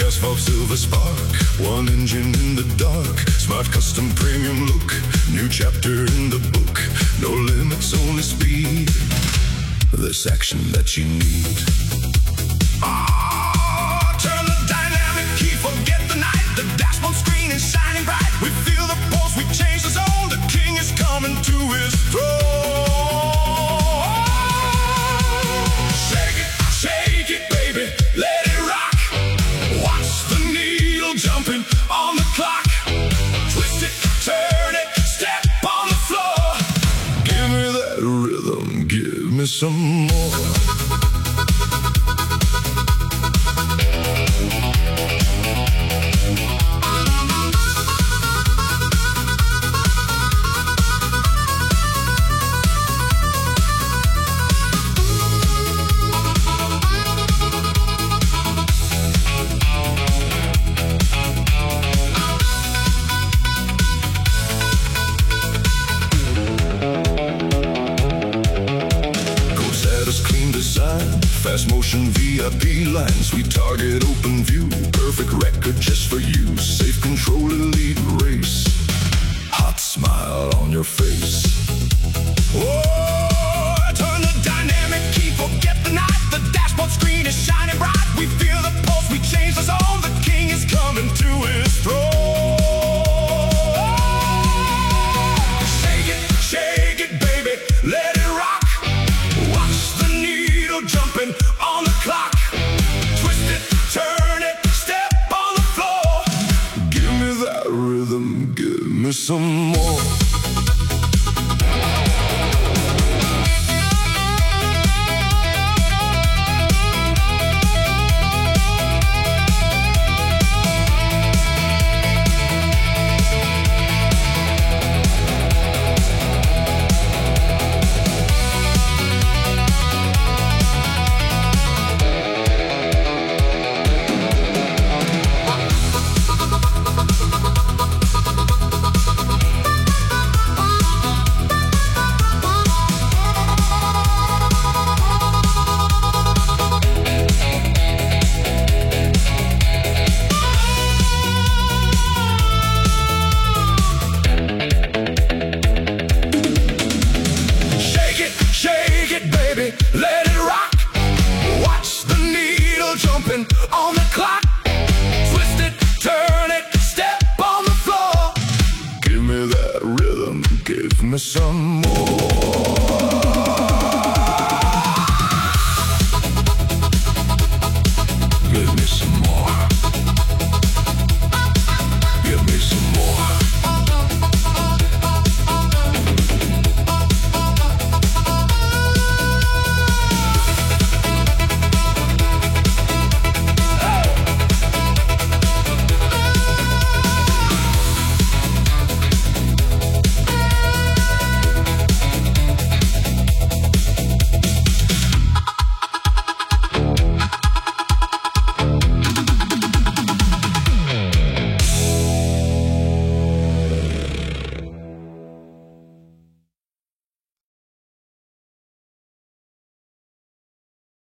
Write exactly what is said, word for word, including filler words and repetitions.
asphalt silver spark, one engine in the dark, smart custom premium look, new chapter in the book. No limits, only speed, this action that you need. Ah, turn the dynamic key, forget the night. The dashboard screen is shining bright. We feel the pulse, we change the zone. The king is coming to his throne. Shake it, shake it, baby, let it rock. Watch the needle jumping on the clock. Twist it, turn it, step on the floor. Give me that rhythm, give me some more. Fast motion V I P lines, we target open view. Perfect record just for you. Safe control, elite race. Hot smile on your face. Oh, turn the dynamic key, forget the night. The dashboard screen is shining bright. We feel the pulse, we change the zone. The king is coming to his throne. Shake it, shake it, baby, let it rock. Watch the needle jumping on the clock. Twist it, turn it, step on the floor. Give me that rhythm, give me some more. Shake it, baby, let it rock. Watch the needle jumping on the clock. Twist it, turn it, step on the floor. Give me that rhythm, give me some more.